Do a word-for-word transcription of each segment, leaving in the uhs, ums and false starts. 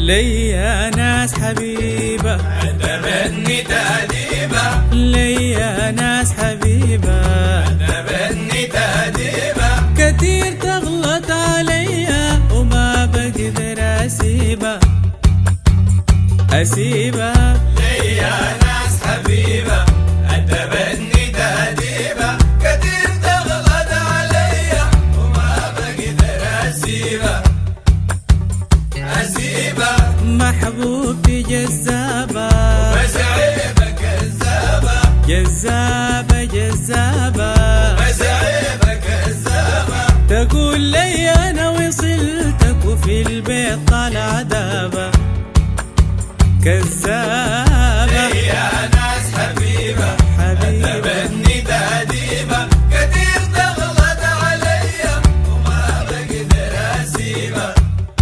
ليا ناس حبيبة أدبتني تأديبة، ليا ناس حبيبة أدبتني تأديبة، كتير تغلط عليا وما بقدر أسيبها أسيبها. ليا ناس حبيبة أدبتني تأديبة، كتير تغلط عليا وما بقدر أسيبها أسيبها. محبوبتي جذابة بس عيبة كذابة، جذابة جذابة بس عيبة كذابة، تقول لي أنا وصلتك وفي البيت طالع دابة كذابة. ليا ناس حبيبة أدبتني تأديبة، كتير تغلط عليا وما بقدر أسيبها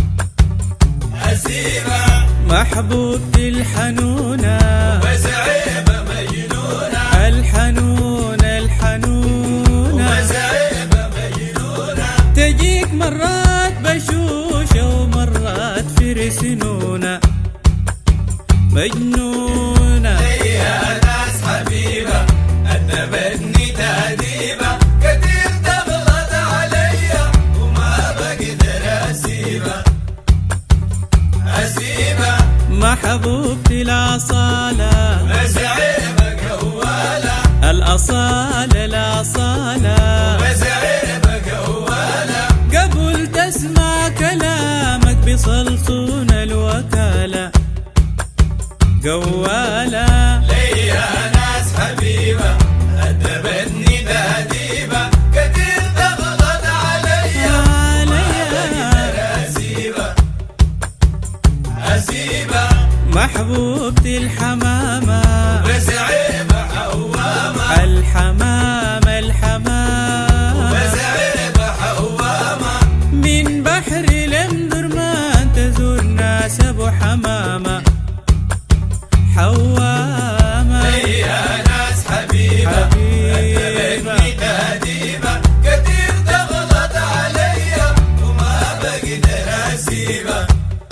أسيبها. محبوبتي الحنونة بس عيبة مجنونة، الحنونة الحنونة بس عيبة مجنونة، تجيك مرات بشوشة ومرات في سنونة مجنونة. ليا ناس حبيبة أدبتني تأديبة، كتير تغلط عليا وما بقدر أسيبها أسيبها. محبوبتي الأصالة بس عيبة قوالة، الأصالة الأصالة بس عيبة قوالة، قبل تسمع كلامك بصلصون الوكالة قوالة. ليا ناس حبيبة أدبتني تأديبة، كتير تغلط عليا وما بقدر أسيبها أسيبها. محبوبتي الحمامة بس عيبة حوامة، الحمامة الحمامة بس عيبة حوامة، من بحر الأمدرمان تزور ناس أبو حمامة حوامة. ليا ناس حبيبة أدبتني تأديبة، كتير تغلط عليا وما بقدر أسيبها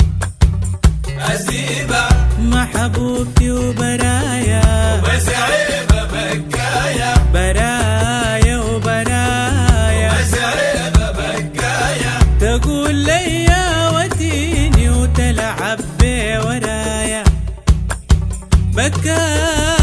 أسيبها. محبوبتي وبرايا بس عيبة بكايا، برايا وبرايا بس عيبة بكايا، تقول لي يا وتيني وتلعب بي ورايا بكايا.